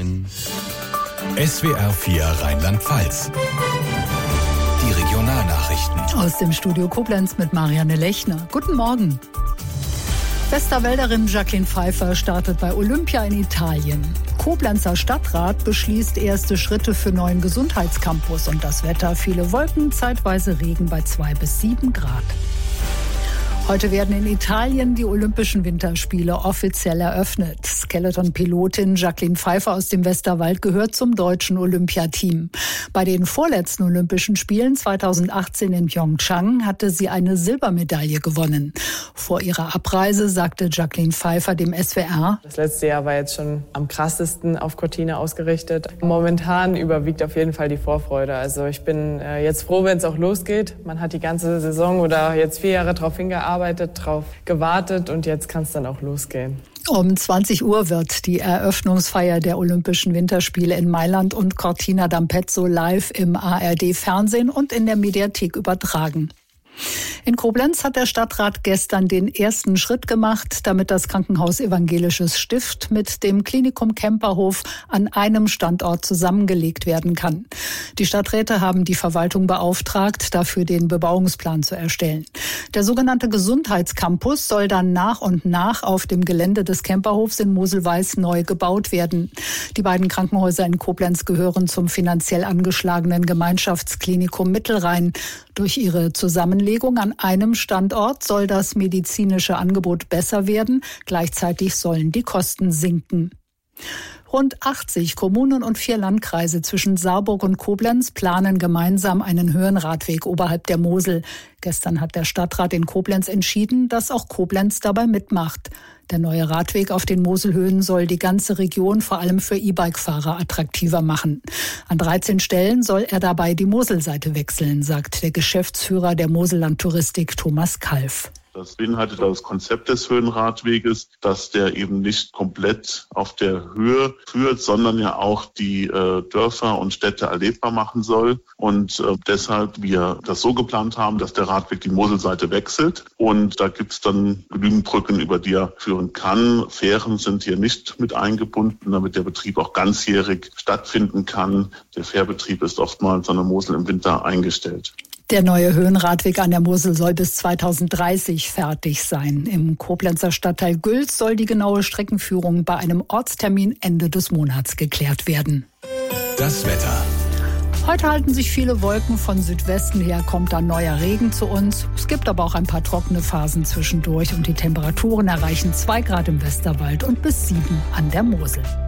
SWR 4 Rheinland-Pfalz. Die Regionalnachrichten. Aus dem Studio Koblenz mit Marianne Lechner. Guten Morgen. Westerwälderin Jacqueline Pfeiffer startet bei Olympia in Italien. Koblenzer Stadtrat beschließt erste Schritte für neuen Gesundheitscampus. Und das Wetter: viele Wolken, zeitweise Regen bei 2 bis 7 Grad. Heute werden in Italien die Olympischen Winterspiele offiziell eröffnet. Skeleton-Pilotin Jacqueline Pfeiffer aus dem Westerwald gehört zum deutschen Olympiateam. Bei den vorletzten Olympischen Spielen 2018 in Pyeongchang hatte sie eine Silbermedaille gewonnen. Vor ihrer Abreise sagte Jacqueline Pfeiffer dem SWR: Das letzte Jahr war jetzt schon am krassesten auf Cortina ausgerichtet. Momentan überwiegt auf jeden Fall die Vorfreude. Also ich bin jetzt froh, wenn es auch losgeht. Man hat die ganze Saison oder jetzt 4 Jahre darauf hingearbeitet, darauf gewartet und jetzt kann es dann auch losgehen. Um 20 Uhr wird die Eröffnungsfeier der Olympischen Winterspiele in Mailand und Cortina d'Ampezzo live im ARD-Fernsehen und in der Mediathek übertragen. In Koblenz hat der Stadtrat gestern den ersten Schritt gemacht, damit das Krankenhaus Evangelisches Stift mit dem Klinikum Kemperhof an einem Standort zusammengelegt werden kann. Die Stadträte haben die Verwaltung beauftragt, dafür den Bebauungsplan zu erstellen. Der sogenannte Gesundheitscampus soll dann nach und nach auf dem Gelände des Kemperhofs in Mosel-Weiß neu gebaut werden. Die beiden Krankenhäuser in Koblenz gehören zum finanziell angeschlagenen Gemeinschaftsklinikum Mittelrhein. Durch ihre Zusammenlegung an einem Standort soll das medizinische Angebot besser werden. Gleichzeitig sollen die Kosten sinken. Rund 80 Kommunen und 4 Landkreise zwischen Saarburg und Koblenz planen gemeinsam einen Höhenradweg oberhalb der Mosel. Gestern hat der Stadtrat in Koblenz entschieden, dass auch Koblenz dabei mitmacht. Der neue Radweg auf den Moselhöhen soll die ganze Region vor allem für E-Bike-Fahrer attraktiver machen. An 13 Stellen soll er dabei die Moselseite wechseln, sagt der Geschäftsführer der Mosellandtouristik Thomas Kalf. Das beinhaltet das Konzept des Höhenradweges, dass der eben nicht komplett auf der Höhe führt, sondern ja auch die Dörfer und Städte erlebbar machen soll. Und deshalb wir das so geplant haben, dass der Radweg die Moselseite wechselt. Und da gibt es dann genügend Brücken, über die er führen kann. Fähren sind hier nicht mit eingebunden, damit der Betrieb auch ganzjährig stattfinden kann. Der Fährbetrieb ist oftmals an der Mosel im Winter eingestellt. Der neue Höhenradweg an der Mosel soll bis 2030 fertig sein. Im Koblenzer Stadtteil Gülz soll die genaue Streckenführung bei einem Ortstermin Ende des Monats geklärt werden. Das Wetter. Heute halten sich viele Wolken. Von Südwesten her kommt dann neuer Regen zu uns. Es gibt aber auch ein paar trockene Phasen zwischendurch und die Temperaturen erreichen 2 Grad im Westerwald und bis 7 an der Mosel.